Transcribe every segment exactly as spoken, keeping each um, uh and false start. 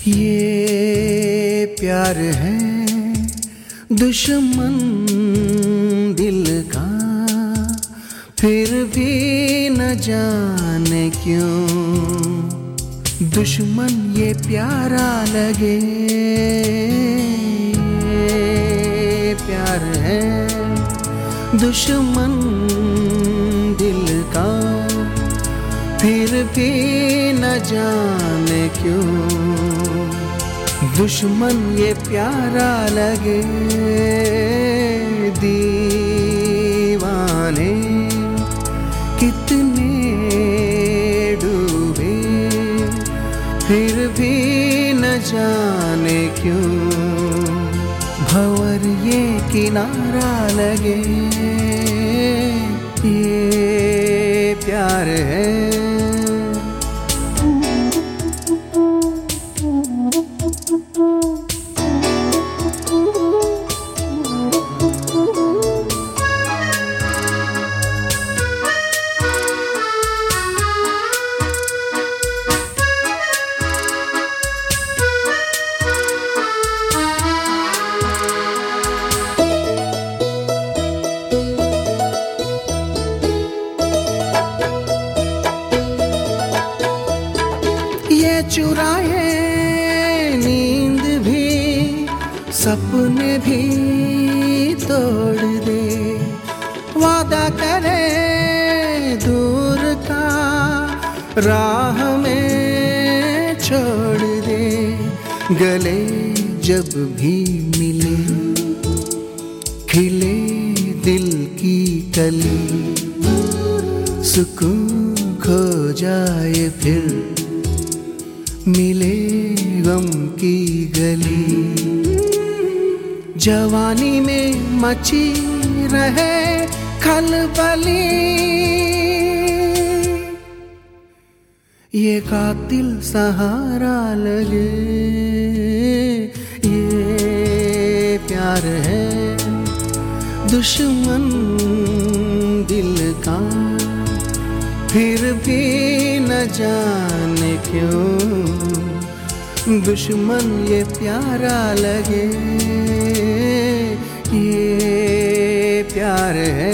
ये प्यार है दुश्मन दिल का, फिर भी न जाने क्यों दुश्मन ये प्यारा लगे। ये प्यार है दुश्मन दिल का, फिर भी न जाने क्यों दुश्मन ये प्यारा लगे। दीवाने कितने डूबे, फिर भी न जाने क्यों भंवर ये किनारा लगे। ये प्यार है चुराए नींद भी, सपने भी तोड़ दे, वादा करे दूर का राह में छोड़ दे। गले जब भी मिले खिले दिल की कली, सुकून खो जाए फिर मिले गम की गली। जवानी में मची रहे खलबली, ये कातिल सहारा लगे। ये प्यार है दुश्मन दिल का, फिर भी न जाने क्यों दुश्मन ये प्यारा लगे। ये प्यार है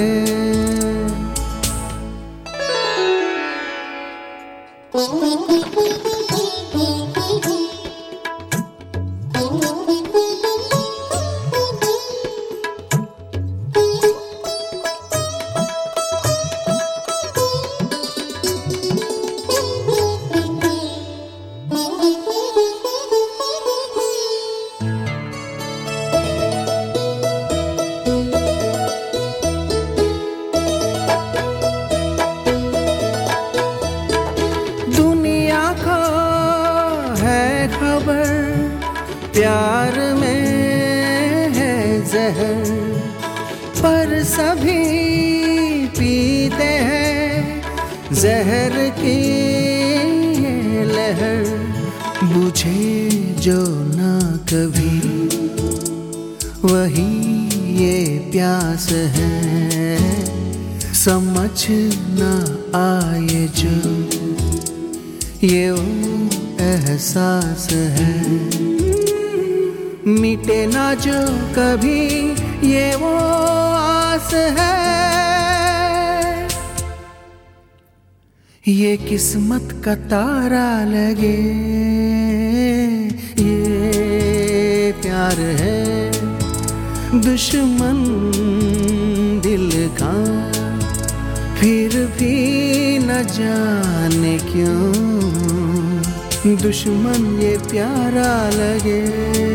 खबर, प्यार में है जहर, पर सभी पीते हैं जहर की ये लहर। बुझे जो ना कभी वही ये प्यास है, समझ ना आए जो ये एहसास है। मिटे ना जो कभी ये वो आस है, ये किस्मत का तारा लगे। ये प्यार है दुश्मन दिल का, फिर भी न जाने क्यों दुश्मन ये प्यारा लगे।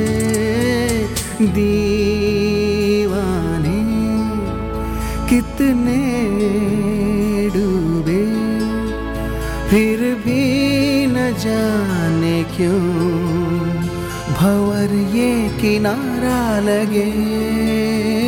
दीवाने कितने डूबे, फिर भी न जाने क्यों भंवर ये किनारा लगे।